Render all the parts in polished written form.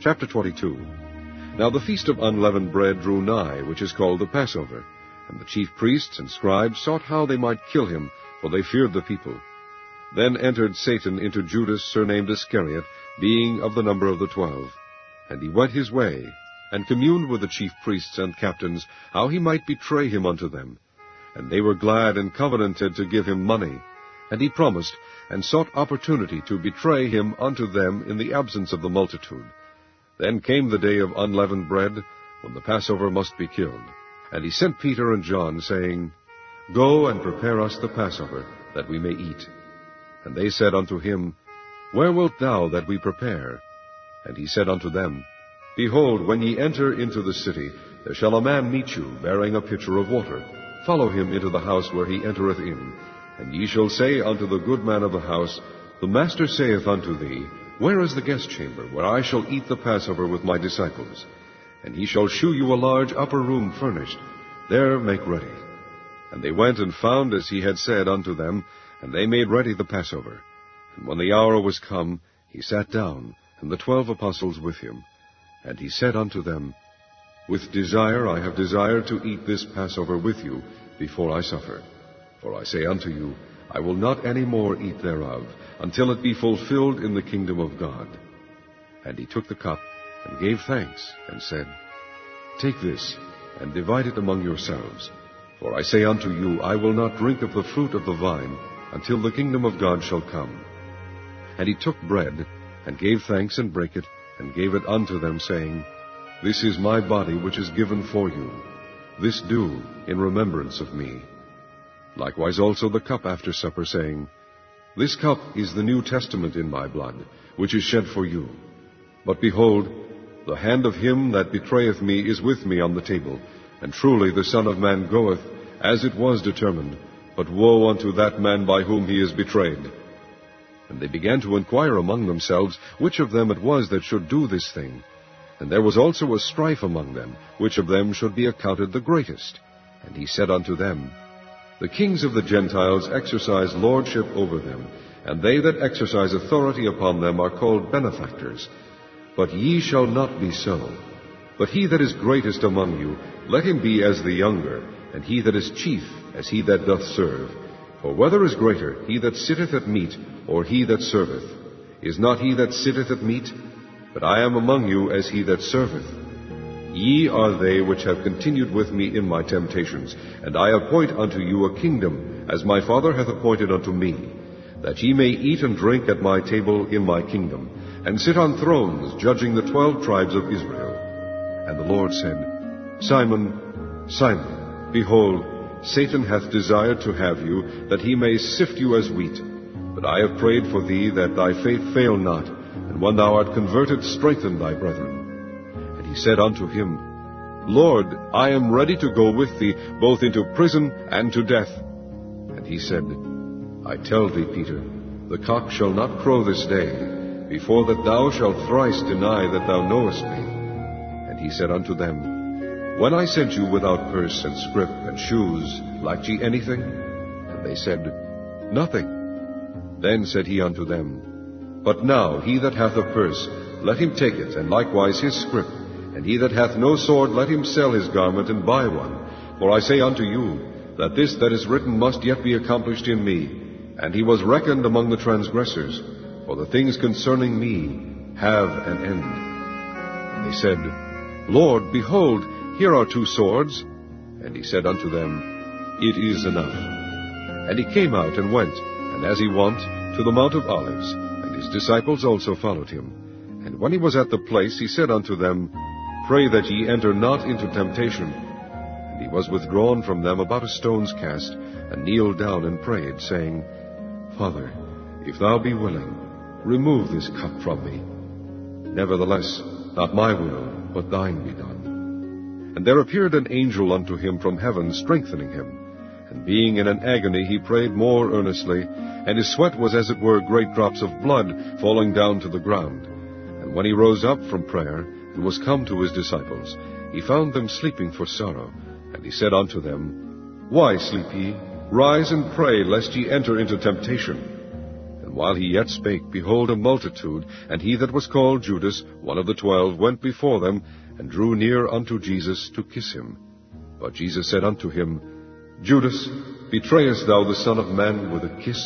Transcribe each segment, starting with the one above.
Chapter 22. Now the feast of unleavened bread drew nigh, which is called the Passover. And the chief priests and scribes sought how they might kill him, for they feared the people. Then entered Satan into Judas, surnamed Iscariot, being of the number of the 12. And he went his way, and communed with the chief priests and captains, how he might betray him unto them. And they were glad and covenanted to give him money. And he promised, and sought opportunity to betray him unto them in the absence of the multitude. Then came the day of unleavened bread, when the Passover must be killed. And he sent Peter and John, saying, Go and prepare us the Passover, that we may eat. And they said unto him, Where wilt thou that we prepare? And he said unto them, Behold, when ye enter into the city, there shall a man meet you, bearing a pitcher of water. Follow him into the house where he entereth in. And ye shall say unto the good man of the house, The master saith unto thee, Where is the guest chamber, where I shall eat the Passover with my disciples? And he shall shew you a large upper room furnished. There make ready. And they went and found as he had said unto them, and they made ready the Passover. And when the hour was come, he sat down, and the 12 apostles with him. And he said unto them, With desire I have desired to eat this Passover with you before I suffer. For I say unto you, I will not any more eat thereof, until it be fulfilled in the kingdom of God. And he took the cup, and gave thanks, and said, Take this, and divide it among yourselves. For I say unto you, I will not drink of the fruit of the vine, until the kingdom of God shall come. And he took bread, and gave thanks, and brake it, and gave it unto them, saying, This is my body which is given for you. This do in remembrance of me. Likewise also the cup after supper, saying, This cup is the New Testament in my blood, which is shed for you. But behold, the hand of him that betrayeth me is with me on the table. And truly the Son of Man goeth, as it was determined, but woe unto that man by whom he is betrayed. And they began to inquire among themselves, which of them it was that should do this thing. And there was also a strife among them, which of them should be accounted the greatest. And he said unto them, The kings of the Gentiles exercise lordship over them, and they that exercise authority upon them are called benefactors. But ye shall not be so. But he that is greatest among you, let him be as the younger, and he that is chief as he that doth serve. For whether is greater, he that sitteth at meat, or he that serveth? Is not he that sitteth at meat? But I am among you as he that serveth. Ye are they which have continued with me in my temptations, and I appoint unto you a kingdom, as my Father hath appointed unto me, that ye may eat and drink at my table in my kingdom, and sit on thrones, judging the 12 tribes of Israel. And the Lord said, Simon, Simon, behold, Satan hath desired to have you, that he may sift you as wheat. But I have prayed for thee, that thy faith fail not, and when thou art converted, strengthen thy brethren. And he said unto him, Lord, I am ready to go with thee, both into prison and to death. And he said, I tell thee, Peter, the cock shall not crow this day, before that thou shalt thrice deny that thou knowest me. And he said unto them, When I sent you without purse and scrip and shoes, lacked ye anything? And they said, Nothing. Then said he unto them, But now he that hath a purse, let him take it, and likewise his scrip. And he that hath no sword, let him sell his garment and buy one. For I say unto you, that this that is written must yet be accomplished in me. And he was reckoned among the transgressors, for the things concerning me have an end. And they said, Lord, behold, here are 2 swords. And he said unto them, It is enough. And he came out and went, and as he wont, to the Mount of Olives, and his disciples also followed him. And when he was at the place, he said unto them, Pray that ye enter not into temptation. And he was withdrawn from them about a stone's cast, and kneeled down and prayed, saying, Father, if thou be willing, remove this cup from me. Nevertheless, not my will, but thine be done. And there appeared an angel unto him from heaven, strengthening him. And being in an agony, he prayed more earnestly, and his sweat was as it were great drops of blood falling down to the ground. And when he rose up from prayer, and was come to his disciples, he found them sleeping for sorrow. And he said unto them, Why sleep ye? Rise and pray, lest ye enter into temptation. And And while he yet spake, behold, a multitude, and he that was called Judas, one of the 12, went before them, and drew near unto Jesus to kiss him. But Jesus said unto him, Judas, betrayest thou the Son of Man with a kiss?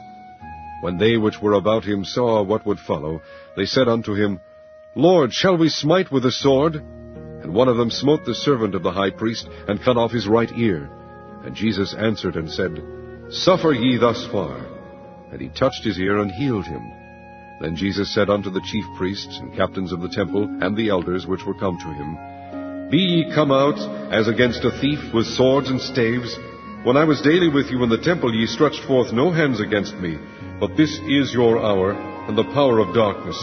When they which were about him saw what would follow, they said unto him, Lord, shall we smite with the sword? And one of them smote the servant of the high priest, and cut off his right ear. And Jesus answered and said, Suffer ye thus far. And he touched his ear and healed him. Then Jesus said unto the chief priests and captains of the temple and the elders which were come to him, Be ye come out as against a thief with swords and staves? When I was daily with you in the temple, ye stretched forth no hands against me, but this is your hour, and the power of darkness.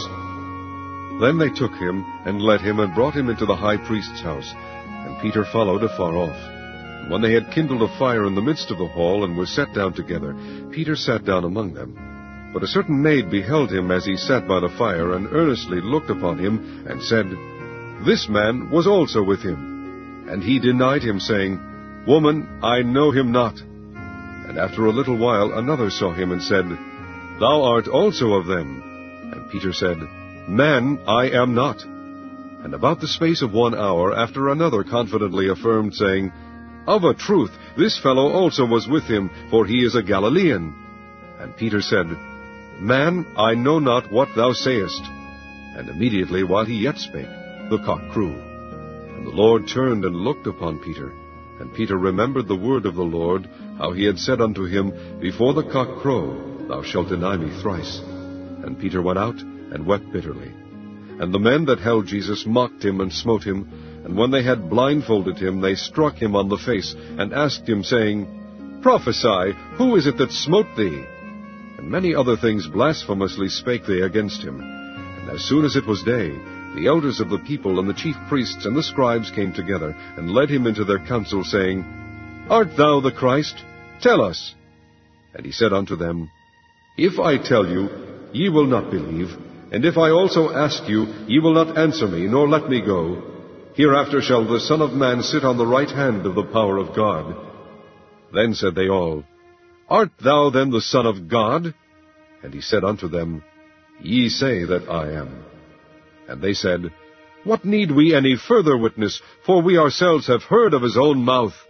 Then they took him, and led him, and brought him into the high priest's house, and Peter followed afar off. And when they had kindled a fire in the midst of the hall, and were set down together, Peter sat down among them. But a certain maid beheld him as he sat by the fire, and earnestly looked upon him, and said, This man was also with him. And he denied him, saying, Woman, I know him not. And after a little while another saw him, and said, Thou art also of them. And Peter said, Man, I am not. And about the space of 1 hour after another confidently affirmed, saying, Of a truth, this fellow also was with him, for he is a Galilean. And Peter said, Man, I know not what thou sayest. And immediately while he yet spake, the cock crew. And the Lord turned and looked upon Peter. And Peter remembered the word of the Lord, how he had said unto him, Before the cock crow, thou shalt deny me thrice. And Peter went out, and wept bitterly. And the men that held Jesus mocked him and smote him, and when they had blindfolded him, they struck him on the face, and asked him, saying, Prophesy, who is it that smote thee? And many other things blasphemously spake they against him. And as soon as it was day, the elders of the people and the chief priests and the scribes came together, and led him into their council, saying, Art thou the Christ? Tell us. And he said unto them, If I tell you, ye will not believe, and if I also ask you, ye will not answer me, nor let me go. Hereafter shall the Son of Man sit on the right hand of the power of God. Then said they all, Art thou then the Son of God? And he said unto them, Ye say that I am. And they said, What need we any further witness? For we ourselves have heard of his own mouth.